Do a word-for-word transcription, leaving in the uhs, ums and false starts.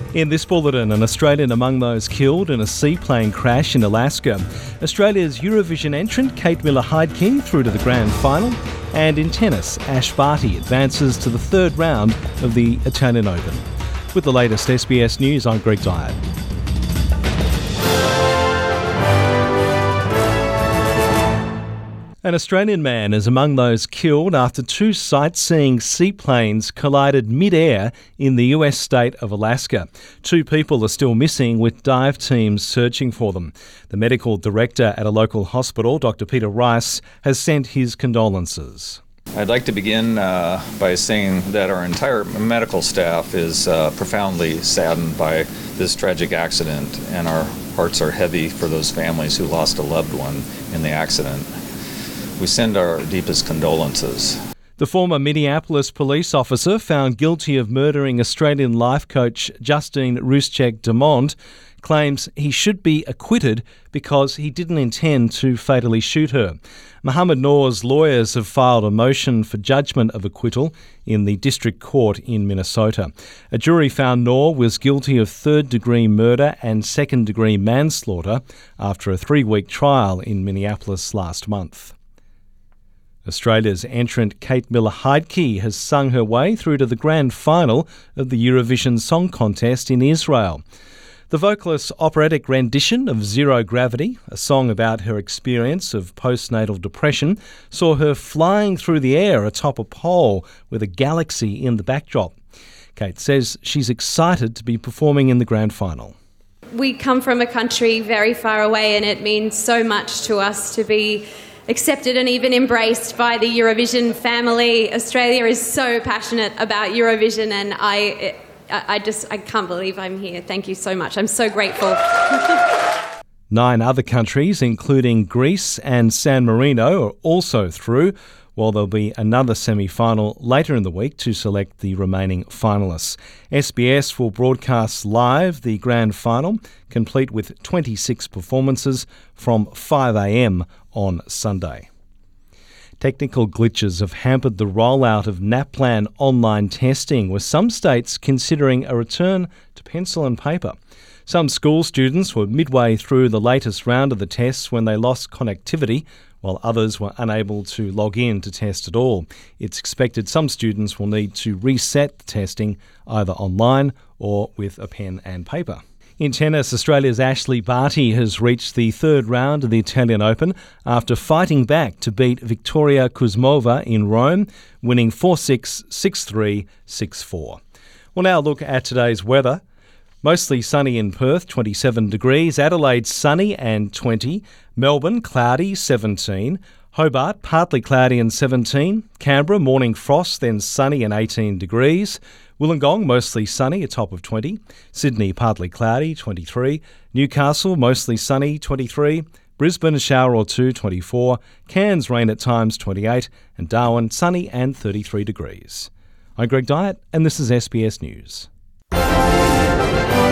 In this bulletin, an Australian among those killed in a seaplane crash in Alaska. Australia's Eurovision entrant Kate Miller-Heidke through to the grand final. And in tennis, Ash Barty advances to the third round of the Italian Open. With the latest S B S News, I'm Greg Dyatt. An Australian man is among those killed after two sightseeing seaplanes collided mid-air in the U S state of Alaska. Two people are still missing, with dive teams searching for them. The medical director at a local hospital, Doctor Peter Rice, has sent his condolences. I'd like to begin uh, by saying that our entire medical staff is uh, profoundly saddened by this tragic accident, and our hearts are heavy for those families who lost a loved one in the accident. We send our deepest condolences. The former Minneapolis police officer found guilty of murdering Australian life coach Justine Ruszczyk-Dumont claims he should be acquitted because he didn't intend to fatally shoot her. Mohammed Noor's lawyers have filed a motion for judgment of acquittal in the district court in Minnesota. A jury found Noor was guilty of third-degree murder and second-degree manslaughter after a three-week trial in Minneapolis last month. Australia's entrant Kate Miller-Heidke has sung her way through to the grand final of the Eurovision Song Contest in Israel. The vocalist's operatic rendition of Zero Gravity, a song about her experience of postnatal depression, saw her flying through the air atop a pole with a galaxy in the backdrop. Kate says she's excited to be performing in the grand final. We come from a country very far away, and it means so much to us to be accepted and even embraced by the Eurovision family. Australia is so passionate about Eurovision, and I I just I can't believe I'm here. Thank you so much. I'm so grateful. Nine other countries, including Greece and San Marino, are also through, while there'll be another semi-final later in the week to select the remaining finalists. S B S will broadcast live the grand final, complete with twenty-six performances from five a.m. on Sunday. Technical glitches have hampered the rollout of NAPLAN online testing, with some states considering a return to pencil and paper. Some school students were midway through the latest round of the tests when they lost connectivity, while others were unable to log in to test at all. It's expected some students will need to reset the testing either online or with a pen and paper. In tennis, Australia's Ashleigh Barty has reached the third round of the Italian Open after fighting back to beat Victoria Kuzmova in Rome, winning four six, six three, six four. We'll now look at today's weather. Mostly sunny in Perth, twenty-seven degrees. Adelaide, sunny and twenty. Melbourne, cloudy, seventeen. Hobart, partly cloudy and seventeen. Canberra, morning frost, then sunny and eighteen degrees. Wollongong, mostly sunny, a top of twenty. Sydney, partly cloudy, twenty-three. Newcastle, mostly sunny, twenty-three. Brisbane, a shower or two, twenty-four. Cairns, rain at times, twenty-eight. And Darwin, sunny and thirty-three degrees. I'm Greg Dyatt, and this is S B S News.